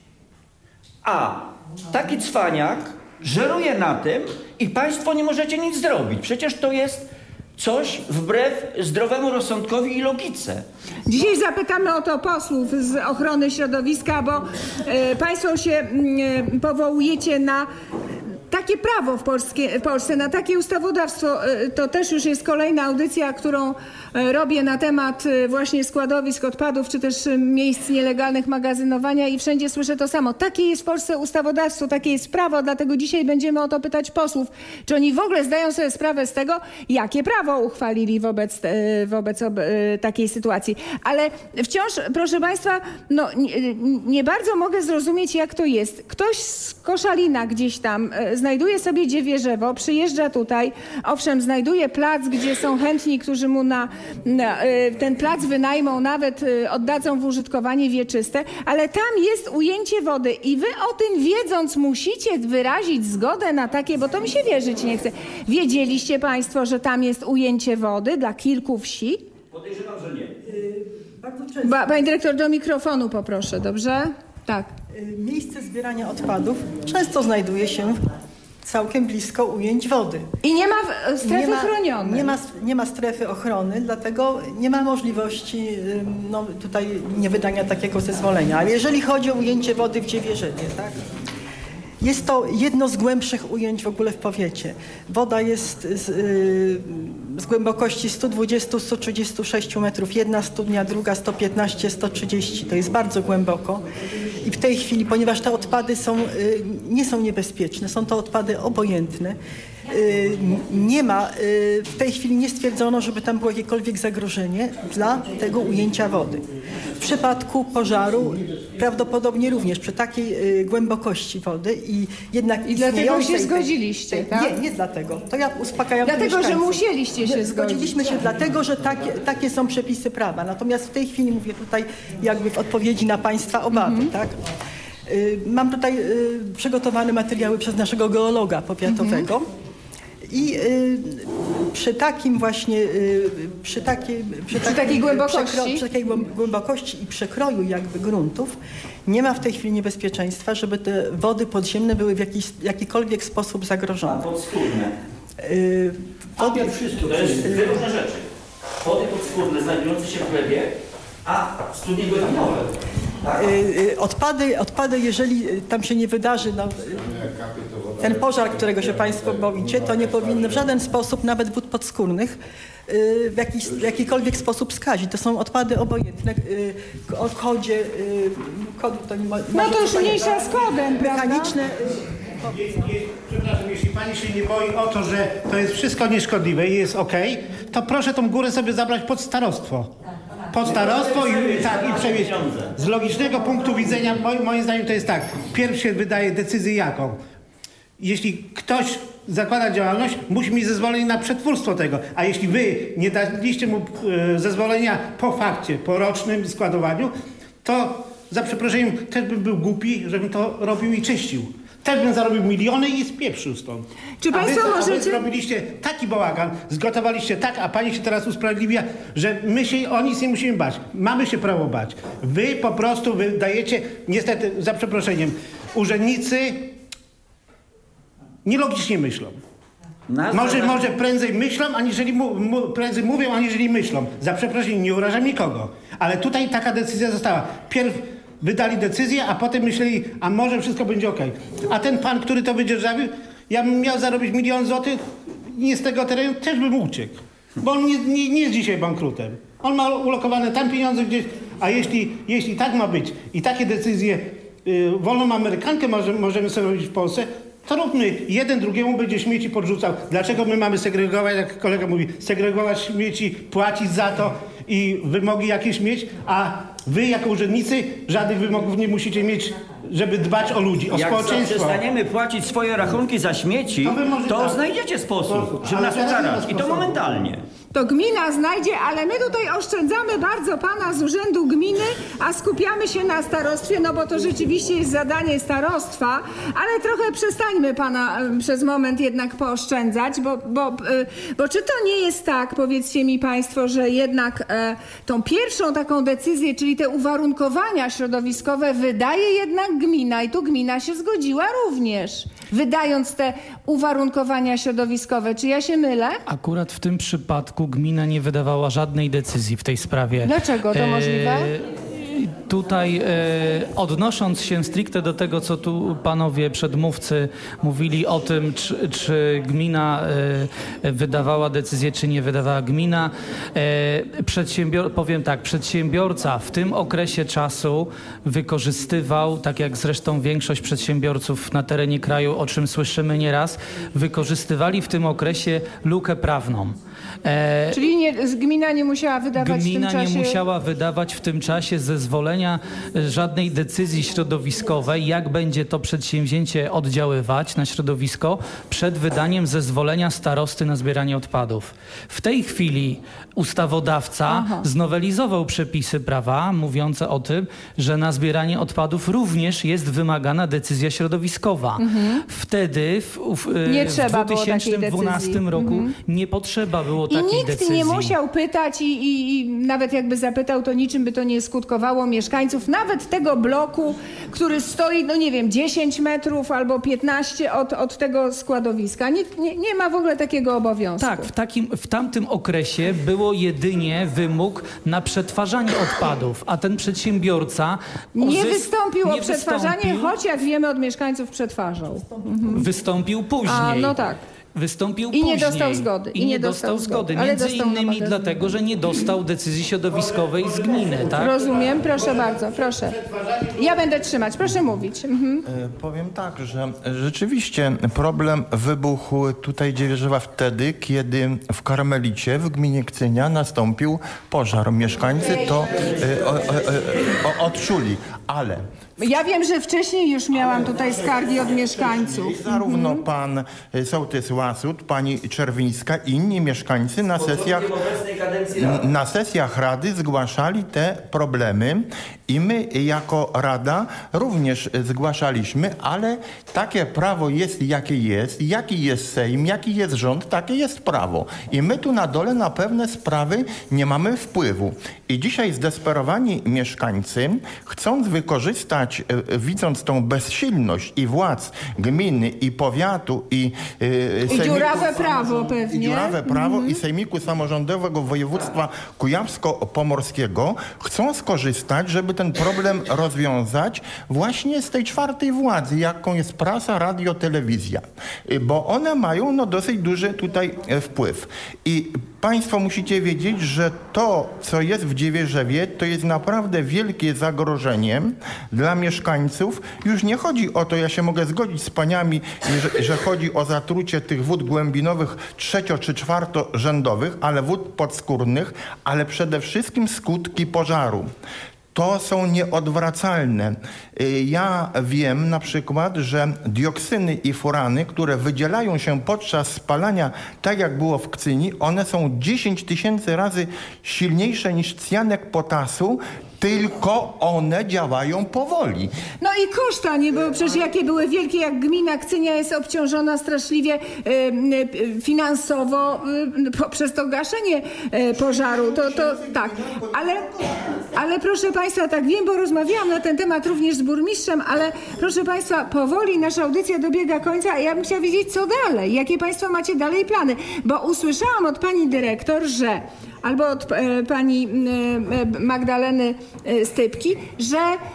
A taki cwaniak żeruje na tym i państwo nie możecie nic zrobić. Przecież to jest coś wbrew zdrowemu rozsądkowi i logice. Dzisiaj zapytamy o to posłów z ochrony środowiska, bo państwo się powołujecie na takie prawo w Polsce, na takie ustawodawstwo. To też już jest kolejna audycja, którą robię na temat właśnie składowisk odpadów, czy też miejsc nielegalnych magazynowania i wszędzie słyszę to samo. Takie jest w Polsce ustawodawstwo, takie jest prawo, dlatego dzisiaj będziemy o to pytać posłów. Czy oni w ogóle zdają sobie sprawę z tego, jakie prawo uchwalili wobec takiej sytuacji. Ale wciąż, proszę Państwa, no, nie bardzo mogę zrozumieć, jak to jest. Ktoś z Koszalina gdzieś tam znajduje sobie Dziewierzewo, przyjeżdża tutaj, owszem, znajduje plac, gdzie są chętni, którzy mu ten plac wynajmą, nawet oddadzą w użytkowanie wieczyste, ale tam jest ujęcie wody i wy o tym wiedząc musicie wyrazić zgodę na takie, bo to mi się wierzyć nie chce. Wiedzieliście Państwo, że tam jest ujęcie wody dla kilku wsi? Podejrzewam, że nie. Pani dyrektor, do mikrofonu poproszę, dobrze? Tak. Miejsce zbierania odpadów często znajduje się całkiem blisko ujęć wody. I nie ma strefy chronionej. Nie ma strefy ochrony, dlatego nie ma możliwości tutaj niewydania takiego zezwolenia. Ale jeżeli chodzi o ujęcie wody w Dziewierzewie, tak? Jest to jedno z głębszych ujęć w ogóle w powiecie. Woda jest z głębokości 120-136 metrów. Jedna studnia, druga 115, 130. To jest bardzo głęboko. I w tej chwili, ponieważ te odpady nie są niebezpieczne, są to odpady obojętne, nie ma, w tej chwili nie stwierdzono, żeby tam było jakiekolwiek zagrożenie dla tego ujęcia wody. W przypadku pożaru prawdopodobnie również przy takiej głębokości wody i jednak I dlatego się zgodziliście, tak? Nie dlatego. To ja uspokajam Dlatego, że musieliście się zgodzić. Zgodziliśmy się dlatego, że takie są przepisy prawa. Natomiast w tej chwili mówię tutaj jakby w odpowiedzi na Państwa obawy, tak? Mam tutaj przygotowane materiały przez naszego geologa powiatowego. I przy takim właśnie, przy takiej głębokości i przekroju jakby gruntów nie ma w tej chwili niebezpieczeństwa, żeby te wody podziemne były w jakikolwiek sposób zagrożone. Podskórne. To jest dwie różne rzeczy. Wody podskórne znajdujące się w glebie, a studnie głębinowe. Tak? Odpady, jeżeli tam się nie wydarzy ten pożar, którego się Państwo boicie, to nie powinny w żaden sposób nawet wód podskórnych w jakikolwiek sposób skazić. To są odpady obojętne. O kodzie, kody to nie ma... No to już mniejsza z kodem, mechaniczne... Przepraszam, jeśli pani się nie boi o to, że to jest wszystko nieszkodliwe i jest okej, to proszę tą górę sobie zabrać pod starostwo. Pod starostwo i przewieźć. Z logicznego punktu widzenia, moim zdaniem to jest tak. Pierw się wydaje decyzję jaką. Jeśli ktoś zakłada działalność, musi mieć zezwolenie na przetwórstwo tego. A jeśli wy nie daliście mu zezwolenia po fakcie, po rocznym składowaniu, to za przeproszeniem też bym był głupi, żebym to robił i czyścił. Też bym zarobił miliony i spieprzył stąd. Czy państwo możecie... Wy zrobiliście taki bałagan, zgotowaliście tak, a pani się teraz usprawiedliwia, że my się o nic nie musimy bać. Mamy się prawo bać. Wy po prostu wydajecie, niestety, za przeproszeniem, urzędnicy nielogicznie myślą. Może prędzej myślą, aniżeli prędzej mówią, aniżeli myślą. Za przeproszeniem, nie urażam nikogo. Ale tutaj taka decyzja została. Pierw wydali decyzję, a potem myśleli, a może wszystko będzie okej. A ten pan, który to wydzierżawił, ja bym miał zarobić 1 000 000 złotych, nie z tego terenu, też bym uciekł. Bo on nie jest dzisiaj bankrutem. On ma ulokowane tam pieniądze gdzieś, a jeśli tak ma być i takie decyzje, wolną amerykankę możemy sobie robić w Polsce, to róbmy, jeden drugiemu będzie śmieci podrzucał. Dlaczego my mamy segregować, jak kolega mówi, segregować śmieci, płacić za to i wymogi jakieś mieć, a wy jako urzędnicy żadnych wymogów nie musicie mieć, żeby dbać o ludzi, o społeczeństwo. Jak przestaniemy płacić swoje rachunki za śmieci, to znajdziecie sposób, żeby nas ukarać. I to momentalnie. To gmina znajdzie, ale my tutaj oszczędzamy bardzo pana z urzędu gminy, a skupiamy się na starostwie, no bo to rzeczywiście jest zadanie starostwa, ale trochę przestańmy pana przez moment jednak pooszczędzać, bo czy to nie jest tak, powiedzcie mi państwo, że jednak tą pierwszą taką decyzję, czyli te uwarunkowania środowiskowe wydaje jednak gmina i tu gmina się zgodziła również, wydając te uwarunkowania środowiskowe. Czy ja się mylę? Akurat w tym przypadku gmina nie wydawała żadnej decyzji w tej sprawie. Dlaczego to możliwe? Tutaj odnosząc się stricte do tego, co tu panowie przedmówcy mówili o tym, czy gmina wydawała decyzję, czy nie wydawała gmina. Powiem tak, przedsiębiorca w tym okresie czasu wykorzystywał, tak jak zresztą większość przedsiębiorców na terenie kraju, o czym słyszymy nieraz, wykorzystywali w tym okresie lukę prawną. Czyli gmina nie musiała wydawać w tym czasie... Gmina nie musiała wydawać w tym czasie zezwolenia, żadnej decyzji środowiskowej, jak będzie to przedsięwzięcie oddziaływać na środowisko przed wydaniem zezwolenia starosty na zbieranie odpadów. W tej chwili ustawodawca znowelizował przepisy prawa mówiące o tym, że na zbieranie odpadów również jest wymagana decyzja środowiskowa. Wtedy w 2012 roku nie potrzeba było takiej decyzji. I nikt nie musiał pytać i nawet jakby zapytał, to niczym by to nie skutkowało mieszkańców, nawet tego bloku, który stoi, no nie wiem, 10 metrów albo 15 od tego składowiska. Nikt nie ma w ogóle takiego obowiązku. Tak, w tamtym okresie było jedynie wymóg na przetwarzanie odpadów, a ten przedsiębiorca nie wystąpił o przetwarzanie, choć jak wiemy od mieszkańców przetwarzał. Wystąpił później. No tak. Wystąpił później. I nie dostał zgody. Między innymi dlatego, że nie dostał decyzji środowiskowej z gminy, tak? Rozumiem. Proszę bardzo, proszę. Ja będę trzymać. Proszę mówić. Powiem tak, że rzeczywiście problem wybuchł tutaj Dziewierzewa wtedy, kiedy w Karmelicie, w gminie Kcynia nastąpił pożar. Mieszkańcy to odczuli, ale... Ja wiem, że wcześniej już miałam tutaj skargi od mieszkańców. Zarówno pan sołtys Łasut, pani Czerwińska i inni mieszkańcy na sesjach Rady zgłaszali te problemy i my jako Rada również zgłaszaliśmy, ale takie prawo jest, jakie jest, jaki jest Sejm, jaki jest rząd, takie jest prawo. I my tu na dole na pewne sprawy nie mamy wpływu. I dzisiaj zdesperowani mieszkańcy, chcąc wykorzystać, widząc tą bezsilność i władz gminy, i powiatu, i dziurawe prawo pewnie. I dziurawe prawo i Sejmiku Samorządowego Województwa Kujawsko-Pomorskiego, chcą skorzystać, żeby ten problem rozwiązać właśnie z tej czwartej władzy, jaką jest prasa, radio, telewizja. Bo one mają dosyć duży tutaj wpływ. I państwo musicie wiedzieć, że to, co jest w Dziewierzewie, to jest naprawdę wielkie zagrożenie dla mieszkańców. Już nie chodzi o to, ja się mogę zgodzić z paniami, że chodzi o zatrucie tych wód głębinowych trzecio- czy czwartorzędowych, ale wód podskórnych, ale przede wszystkim skutki pożaru. To są nieodwracalne. Ja wiem na przykład, że dioksyny i furany, które wydzielają się podczas spalania, tak jak było w Kcyni, one są 10 000 razy silniejsze niż cjanek potasu, tylko one działają powoli. No i koszta, nie? Bo przecież jakie były wielkie, jak gmina Kcynia jest obciążona straszliwie finansowo poprzez to gaszenie pożaru. To tak. Ale proszę państwa, tak wiem, bo rozmawiałam na ten temat również z burmistrzem, ale proszę państwa, powoli nasza audycja dobiega końca, a ja bym chciała wiedzieć, co dalej. Jakie państwo macie dalej plany? Bo usłyszałam od pani dyrektor, że albo od pani Magdaleny Stypki, że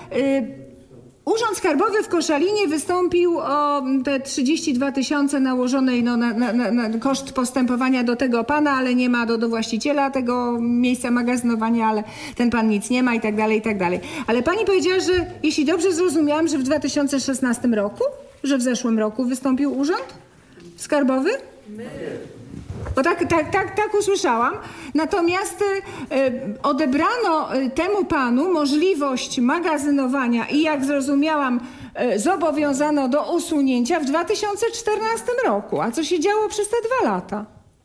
Urząd Skarbowy w Koszalinie wystąpił o te 32 000 nałożonej na koszt postępowania do tego pana, ale nie ma do właściciela tego miejsca magazynowania, ale ten pan nic nie ma i tak dalej, i tak dalej. Ale pani powiedziała, że jeśli dobrze zrozumiałam, że w 2016 roku, że w zeszłym roku wystąpił Urząd Skarbowy? Bo tak usłyszałam. Natomiast odebrano temu panu możliwość magazynowania i jak zrozumiałam, zobowiązano do usunięcia w 2014 roku. A co się działo przez te 2 lata?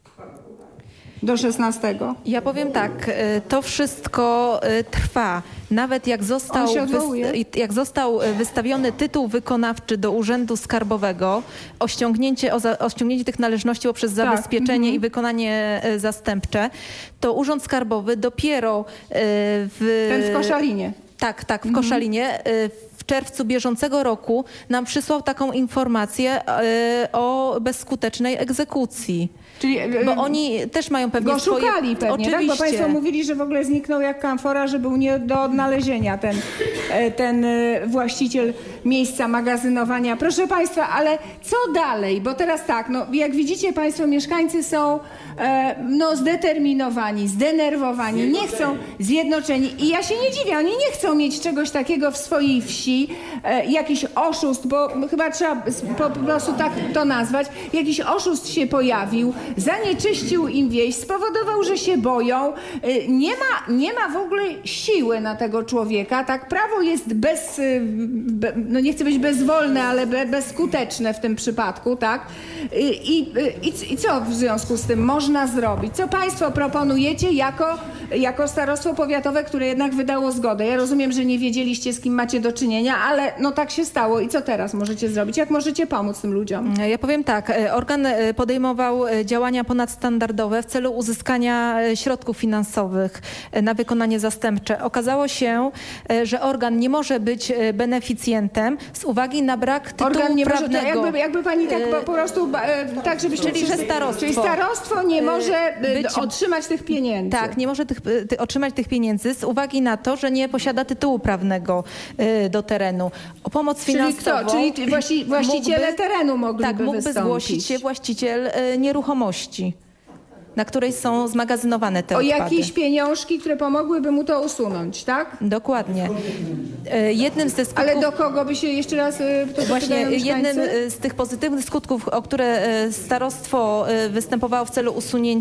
Do 16. Ja powiem tak, to wszystko trwa. Nawet jak został wystawiony tytuł wykonawczy do Urzędu Skarbowego o ściągnięcie tych należności poprzez zabezpieczenie i wykonanie zastępcze, to Urząd Skarbowy dopiero Ten w Koszalinie. Tak, w Koszalinie. W czerwcu bieżącego roku nam przysłał taką informację o bezskutecznej egzekucji. Czyli, bo oni też mają pewnie go szukali pewnie, oczywiście. Tak? Bo państwo mówili, że w ogóle zniknął jak kamfora, że był nie do odnalezienia ten właściciel miejsca magazynowania. Proszę państwa, ale co dalej? Bo teraz tak, jak widzicie państwo, mieszkańcy są zdeterminowani, zdenerwowani, nie chcą zjednoczeni. I ja się nie dziwię, oni nie chcą mieć czegoś takiego w swojej wsi, jakiś oszust, bo chyba trzeba po prostu tak to nazwać, jakiś oszust się pojawił, zanieczyścił im wieś, spowodował, że się boją. Nie ma w ogóle siły na tego człowieka. Tak, prawo jest nie chcę być bezwolne, ale bezskuteczne w tym przypadku, tak? I co w związku z tym można zrobić? Co państwo proponujecie jako starostwo powiatowe, które jednak wydało zgodę? Ja rozumiem, że nie wiedzieliście, z kim macie do czynienia, ale tak się stało. I co teraz możecie zrobić? Jak możecie pomóc tym ludziom? Ja powiem tak. Organ podejmował działania ponadstandardowe w celu uzyskania środków finansowych na wykonanie zastępcze. Okazało się, że organ nie może być beneficjentem z uwagi na brak tytułu organ nie prawnego. Może, jakby pani tak po prostu, tak żebyście... Czyli, że starostwo. Czyli starostwo nie może otrzymać tych pieniędzy. Tak, nie może otrzymać tych pieniędzy z uwagi na to, że nie posiada tytułu prawnego do terenu. O pomoc finansową... Czyli właściciele terenu mogliby mógłby zgłosić się właściciel nieruchomości, na której są zmagazynowane te odpady. O jakieś pieniążki, które pomogłyby mu to usunąć, tak? Dokładnie. Jednym z tych skutków... Ale do kogo by się jeszcze raz Właśnie jednym z tych pozytywnych skutków, o które starostwo występowało w celu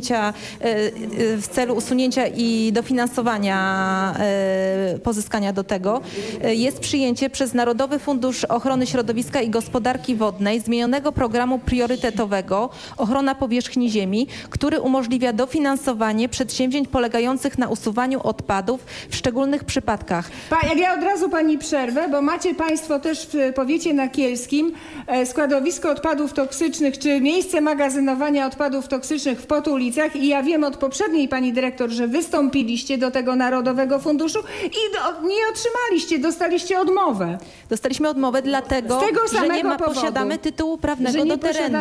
usunięcia i dofinansowania pozyskania do tego, jest przyjęcie przez Narodowy Fundusz Ochrony Środowiska i Gospodarki Wodnej zmienionego programu priorytetowego Ochrona powierzchni ziemi, który umożliwia dofinansowanie przedsięwzięć polegających na usuwaniu odpadów w szczególnych przypadkach. Jak ja od razu pani przerwę, bo macie państwo też w powiecie nakielskim składowisko odpadów toksycznych, czy miejsce magazynowania odpadów toksycznych w Potulicach i ja wiem od poprzedniej pani dyrektor, że wystąpiliście do tego Narodowego Funduszu i nie otrzymaliście, dostaliście odmowę. Dostaliśmy odmowę dlatego, że nie posiadamy tytułu prawnego do terenu.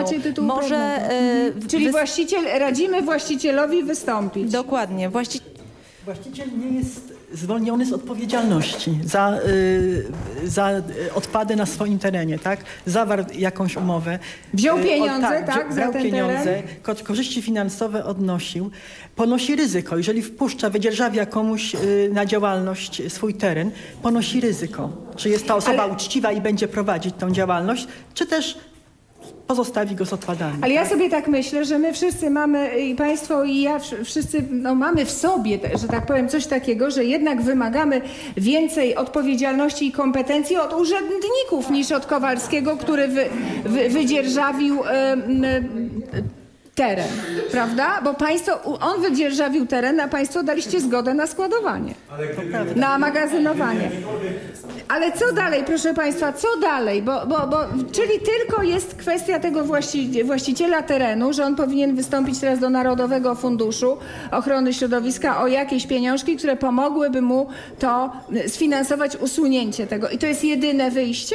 Czyli radzimy właścicielowi wystąpić. Dokładnie. Właściciel nie jest zwolniony z odpowiedzialności za odpady na swoim terenie, tak? Zawarł jakąś umowę. Wziął pieniądze, tak? Wziął za ten pieniądze, teren? korzyści finansowe odnosił. Ponosi ryzyko. Jeżeli wpuszcza, wydzierżawia komuś na działalność swój teren, ponosi ryzyko. Czy jest ta osoba uczciwa i będzie prowadzić tą działalność, czy też pozostawi go z odpadami. Ale ja sobie tak myślę, że my wszyscy mamy, i państwo, i ja, wszyscy mamy w sobie, że tak powiem, coś takiego, że jednak wymagamy więcej odpowiedzialności i kompetencji od urzędników niż od Kowalskiego, który wydzierżawił teren, prawda? Bo on wydzierżawił teren, a państwo daliście zgodę na składowanie, na magazynowanie. Ale co dalej, proszę państwa, co dalej? Czyli tylko jest kwestia tego właściciela terenu, że on powinien wystąpić teraz do Narodowego Funduszu Ochrony Środowiska o jakieś pieniążki, które pomogłyby mu to sfinansować usunięcie tego. I to jest jedyne wyjście?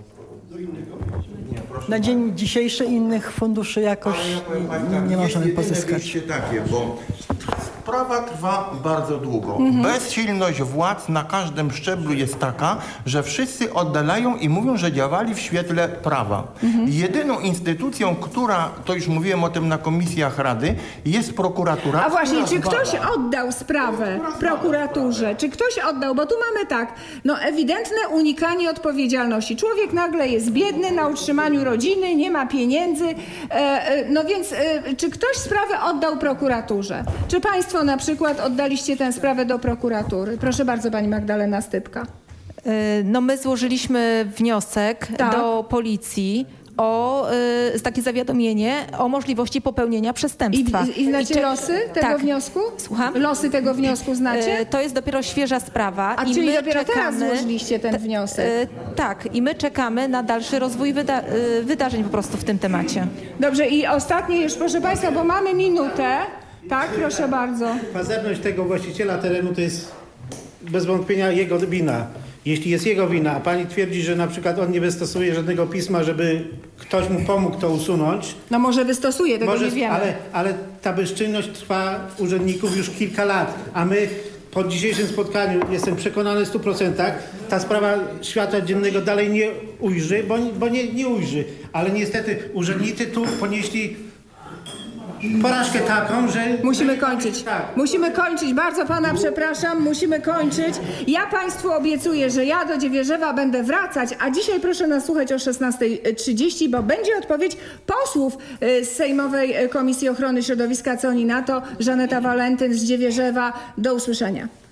Na dzień dzisiejszy innych funduszy jakoś nie możemy pozyskać. Jest takie, bo sprawa trwa bardzo długo. Bezsilność władz na każdym szczeblu jest taka, że wszyscy oddalają i mówią, że działali w świetle prawa. Jedyną instytucją, która, to już mówiłem o tym na komisjach Rady, jest prokuratura. A właśnie, czy ktoś oddał sprawę prokuraturze? Czy ktoś oddał? Bo tu mamy tak, ewidentne unikanie odpowiedzialności. Człowiek nagle jest biedny, na utrzymaniu rodziny, nie ma pieniędzy. Więc czy ktoś sprawę oddał prokuraturze? Czy państwo na przykład oddaliście tę sprawę do prokuratury? Proszę bardzo, pani Magdalena Stypka. My złożyliśmy wniosek do policji o takie zawiadomienie o możliwości popełnienia przestępstwa. I znacie losy tego wniosku? Słucham? Losy tego wniosku znacie? To jest dopiero świeża sprawa. A czyli dopiero teraz złożyliście ten wniosek? Tak. I my czekamy na dalszy rozwój wydarzeń po prostu w tym temacie. Dobrze. I ostatnie już, proszę państwa, bo mamy minutę. Tak, proszę bardzo. Pazerność tego właściciela terenu to jest bez wątpienia jego wina. Jeśli jest jego wina, a pani twierdzi, że na przykład on nie wystosuje żadnego pisma, żeby ktoś mu pomógł to usunąć. Może wystosuje, tego nie wiemy. Ale ta bezczynność trwa urzędników już kilka lat, a my po dzisiejszym spotkaniu, jestem przekonany w 100%, ta sprawa światła dziennego dalej nie ujrzy, bo nie ujrzy. Ale niestety urzędnicy tu ponieśli porażkę taką, że... Musimy kończyć. Musimy kończyć. Bardzo pana przepraszam. Musimy kończyć. Ja państwu obiecuję, że ja do Dziewierzewa będę wracać, a dzisiaj proszę nas słuchać o 16:30, bo będzie odpowiedź posłów z Sejmowej Komisji Ochrony Środowiska. Co oni na to? Żaneta Walentyn z Dziewierzewa. Do usłyszenia.